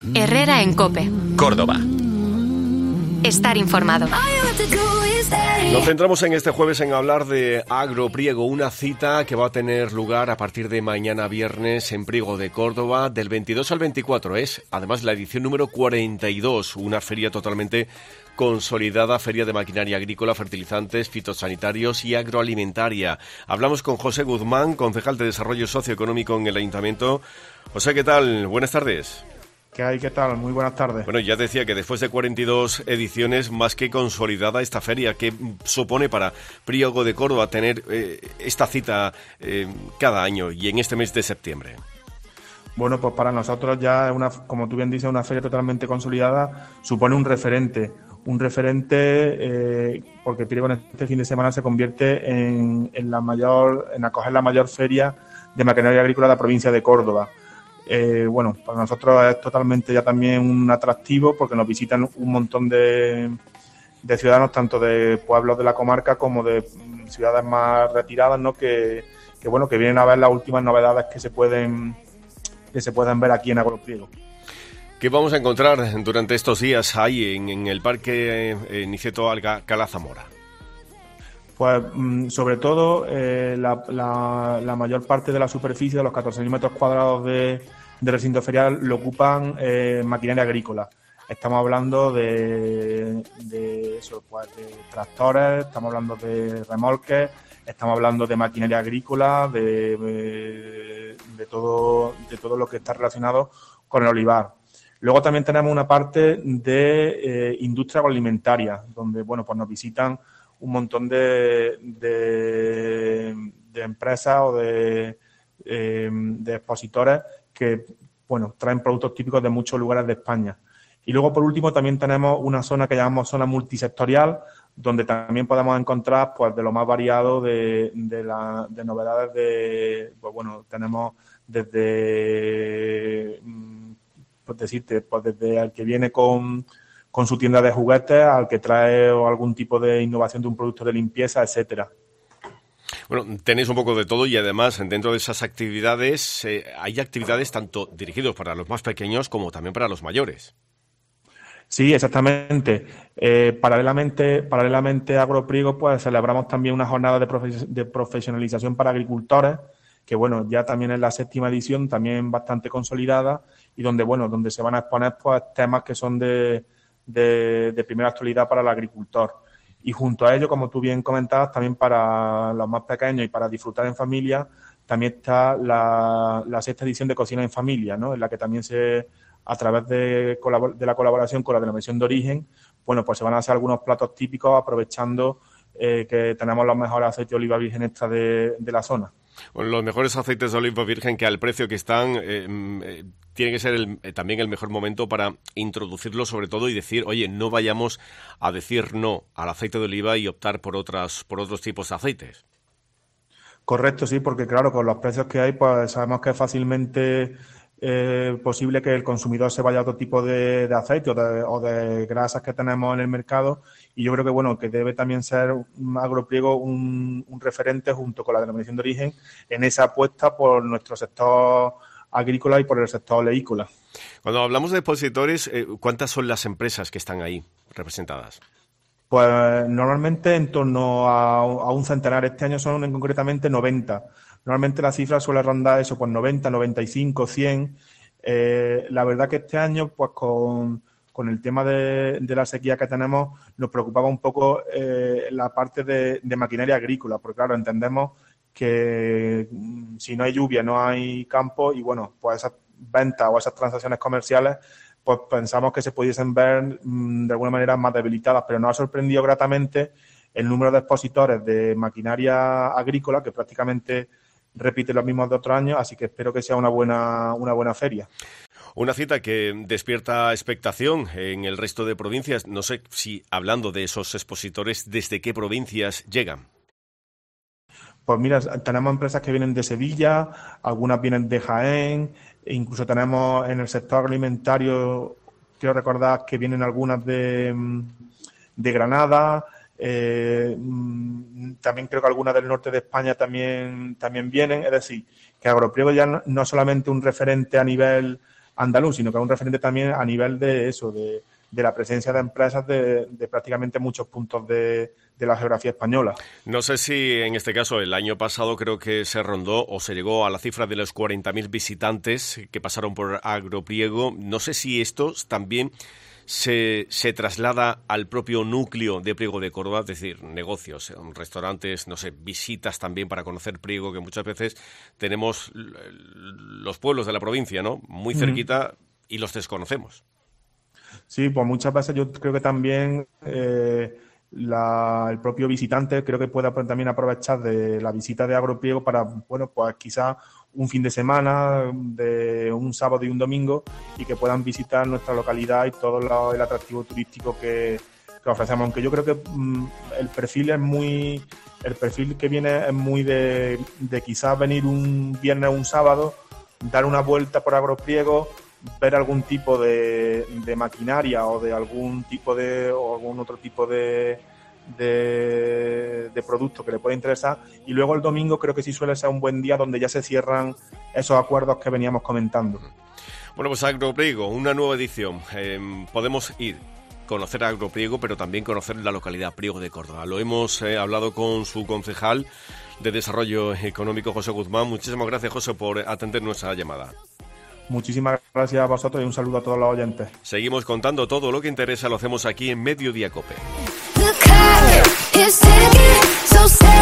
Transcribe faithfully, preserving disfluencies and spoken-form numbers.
Herrera en COPE. Córdoba. Estar informado. Nos centramos en este jueves en hablar de Agropriego, una cita que va a tener lugar a partir de mañana viernes en Priego de Córdoba, del veintidós al veinticuatro. Es además la edición número cuarenta y dos, una feria totalmente consolidada, feria de maquinaria agrícola, fertilizantes, fitosanitarios y agroalimentaria. Hablamos con José Guzmán, concejal de Desarrollo Socioeconómico en el Ayuntamiento. José, ¿qué tal? Buenas tardes. ¿Qué hay? ¿Qué tal? Muy buenas tardes. Bueno, ya decía que después de cuarenta y dos ediciones, más que consolidada esta feria, ¿qué supone para Priego de Córdoba tener eh, esta cita eh, cada año y en este mes de septiembre? Bueno, pues para nosotros ya, es una, como tú bien dices, una feria totalmente consolidada, supone un referente, un referente eh, porque Priego en este fin de semana se convierte en, en la mayor, en acoger la mayor feria de maquinaria agrícola de la provincia de Córdoba. Eh, bueno, para nosotros es totalmente ya también un atractivo porque nos visitan un montón de, de ciudadanos, tanto de pueblos de la comarca como de ciudades más retiradas, ¿no? Que, que bueno, que vienen a ver las últimas novedades que se pueden que se pueden ver aquí en Agropriego. ¿Qué vamos a encontrar durante estos días ahí en, en el Parque eh, Niceto Alcalá Zamora? Pues sobre todo eh, la, la, la mayor parte de la superficie de los catorce mil metros cuadrados de, de recinto ferial lo ocupan eh, maquinaria agrícola. Estamos hablando de, de, eso, pues, de tractores, estamos hablando de remolques, estamos hablando de maquinaria agrícola, de, de, de, todo, de todo lo que está relacionado con el olivar. Luego también tenemos una parte de eh, industria agroalimentaria, donde bueno, pues nos visitan un montón de, de, de empresas o de, eh, de expositores que bueno, traen productos típicos de muchos lugares de España. Y luego, por último, también tenemos una zona que llamamos zona multisectorial, donde también podemos encontrar pues de lo más variado de, de, la, de novedades de, pues bueno, tenemos desde, pues decirte, pues desde el que viene con con su tienda de juguetes, al que trae algún tipo de innovación de un producto de limpieza, etcétera. Bueno, tenéis un poco de todo y además dentro de esas actividades eh, hay actividades tanto dirigidas para los más pequeños como también para los mayores. Sí, exactamente. Eh, paralelamente, paralelamente a Agropriego, pues celebramos también una jornada de, profe- de profesionalización para agricultores, que bueno, ya también es la séptima edición, también bastante consolidada, y donde bueno, donde se van a exponer pues temas que son de De, de primera actualidad para el agricultor. Y junto a ello, como tú bien comentabas, también para los más pequeños y para disfrutar en familia, también está la, la sexta edición de Cocina en Familia, ¿no? En la que también se, a través de, colabor- de la colaboración con la Denominación de Origen, bueno, pues se van a hacer algunos platos típicos aprovechando eh, que tenemos los mejores aceites de oliva virgen extra de, de la zona. Bueno, los mejores aceites de oliva virgen que al precio que están eh, eh, tiene que ser el, eh, también el mejor momento para introducirlo sobre todo y decir, oye, no vayamos a decir no al aceite de oliva y optar por otras por otros tipos de aceites. Correcto, sí, porque claro, con los precios que hay, pues sabemos que es fácilmente eh, posible que el consumidor se vaya a otro tipo de, de aceite o de, o de grasas que tenemos en el mercado, y yo creo que bueno, que debe también ser un Agropriego un, un referente junto con la Denominación de Origen en esa apuesta por nuestro sector agrícola y por el sector oleícola. Cuando hablamos de expositores, eh, ¿cuántas son las empresas que están ahí representadas? Pues normalmente en torno a, a un centenar. Este año son en concretamente noventa. Normalmente la cifra suele rondar eso, pues noventa, noventa y cinco, cien. Eh, la verdad que este año, pues con, con el tema de, de la sequía que tenemos, nos preocupaba un poco eh, la parte de, de maquinaria agrícola, porque claro, entendemos que mm, si no hay lluvia no hay campo y bueno, pues esas ventas o esas transacciones comerciales pues pensamos que se pudiesen ver mmm, de alguna manera más debilitadas, pero nos ha sorprendido gratamente el número de expositores de maquinaria agrícola, que prácticamente repite los mismos de otros años, así que espero que sea una buena, una buena feria. Una cita que despierta expectación en el resto de provincias. No sé si, hablando de esos expositores, ¿desde qué provincias llegan? Pues mira, tenemos empresas que vienen de Sevilla, algunas vienen de Jaén, e incluso tenemos en el sector agroalimentario, quiero recordar que vienen algunas de, de Granada, eh, también creo que algunas del norte de España también, también vienen. Es decir, que Agropriego ya no, no solamente un referente a nivel andaluz, sino que es un referente también a nivel de eso, de, de la presencia de empresas de, de prácticamente muchos puntos de, de la geografía española. No sé si en este caso el año pasado creo que se rondó o se llegó a la cifra de los cuarenta mil visitantes que pasaron por Agropriego. No sé si estos también se, se traslada al propio núcleo de Priego de Córdoba, es decir, negocios, restaurantes, no sé, visitas también para conocer Priego, que muchas veces tenemos los pueblos de la provincia, ¿no?, muy cerquita mm. y los desconocemos. Sí, pues muchas veces yo creo que también eh, la, el propio visitante creo que puede también aprovechar de la visita de Agropriego para, bueno, pues quizás un fin de semana, de un sábado y un domingo, y que puedan visitar nuestra localidad y todo lo, el atractivo turístico que, que ofrecemos. Aunque yo creo que mmm, el perfil es muy, el perfil que viene es muy de, de quizás venir un viernes o un sábado, dar una vuelta por Agropriego, ver algún tipo de, de maquinaria o de algún tipo de o algún otro tipo de, de de producto que le pueda interesar, y luego el domingo creo que sí suele ser un buen día donde ya se cierran esos acuerdos que veníamos comentando. Bueno, pues Agropriego, una nueva edición. Eh, podemos ir, conocer a Agropriego, pero también conocer la localidad Priego de Córdoba. Lo hemos eh, hablado con su concejal de Desarrollo Económico, José Guzmán. Muchísimas gracias, José, por atender nuestra llamada. Muchísimas gracias a vosotros y un saludo a todos los oyentes. Seguimos contando todo lo que interesa, lo hacemos aquí en Mediodía Cope.